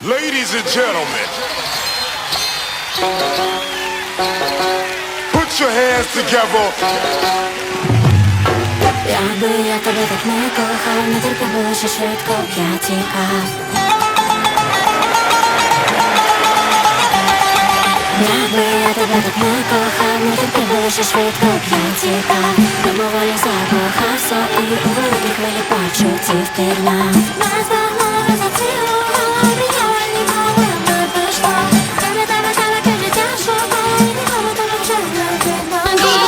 Ladies and gentlemen, put your hands together. Jakby ja tobie tak nie kochał, nie terpiałby się szybko, ja ciekaw. Jakby ja tobie tak nie kochał, nie terpiałby się szybko, ja ciekaw. Mimowolnie zakochався і у великій хвилі почуттів пірнав. Назва мови зацілувала, обіцяла, ніколи не пішла. Тебе таке життя шукала, і ніколи тебе вже не віддала.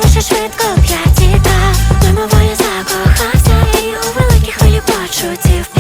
Швидко, я тікав, мимоволі закохався і у великій хвилі почуттів.